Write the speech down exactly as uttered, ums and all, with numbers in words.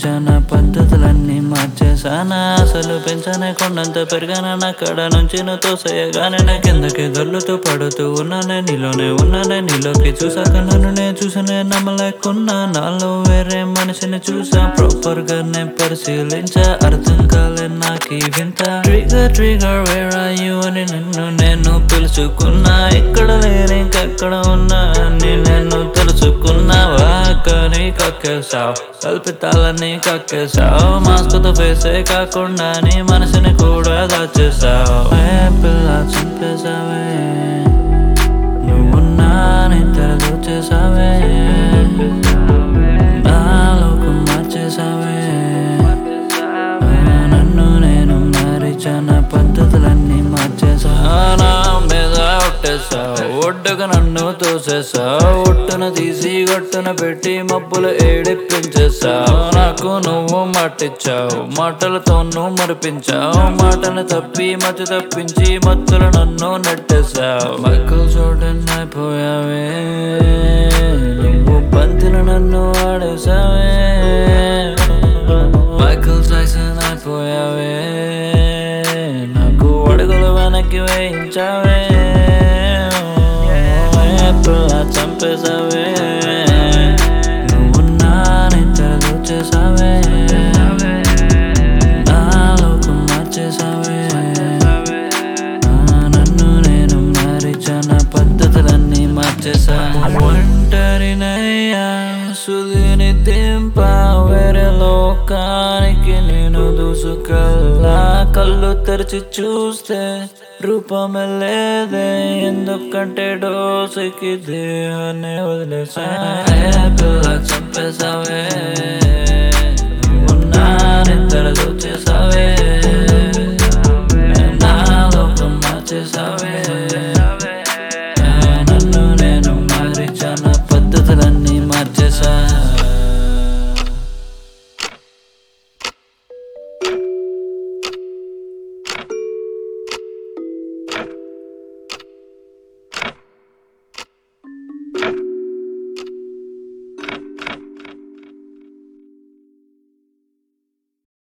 మారిచానా పద్ధతులన్నీ మార్చేసానా అసలు పెంచానే కొండంత పెరిగానా నాక్కడ నుంచి నువ్వు తోసేయగానే నా కిందకి దొర్లుతూ పడుతూ ఉన్నానే నీలోనే ఉన్నానే నీలోకి చూసాక నన్ను నేను చూసానే నమ్మలేకున్నా నాలో వేరే మనిషిని చూసా ప్రాపర్ గానే పరిశీలించా అర్థం కాలే నాకీ వింత trigger trigger where are you అని నిన్ను నేను పిలుచుకున్నా ఇక్కడ లేని ఇంకెక్కడ ఉన్నా అని నేను తెలుసుకున్నావా కానీ కక్కేసావు కల్పితాలని కక్కేసావు మాస్క్ తో ఫేసే కాకుండా నీ మనసుని కూడా దాచేసావు ఏ పిల్ల చంపేసావే నువ్వున్నా నీ తెర దోచేసావే నాలోకి మార్చేసావే నన్ను నేను మారిచానా పద్ధతులన్నీ మార్చేసానా మీద ఒట్టేసావు ఒడ్డుగా నన్ను తోసేసావు ఒట్టున తీసి గట్టున పెట్టి మబ్బులు ఏడిపించేసావు నాకు నువ్వు మాటిచ్చావు మాటలతో నువ్వు మరిపించావు మాటను తప్పి మతి తప్పించి మత్తులు నన్ను నెట్టేసావు మైకల్ జోర్డన్ అయిపోయావే నువ్వు బంతిని నన్ను ఆడేసావే మైకల్ జాక్సన్ అయిపోయావే నాకు అడుగులు వెనక్కి వేయించావే పిల్ల చంపేసావే నువ్వున్నా నీ తెర దోచేసావే నాలోకి మార్చేసావే నన్ను నేను మారిచానా పద్ధతులన్నీ మార్చేసా ఒంటరినయ్యా సుధిని దింప వేరే లోకానికి నేను దూసుకెళ్ళా కళ్ళు తెరిచి చూస్తే రూపమే లేదే ఎందుకంటే డోసుకి దేహాన్ని వదిలేసా పిల్ల చంపేసావే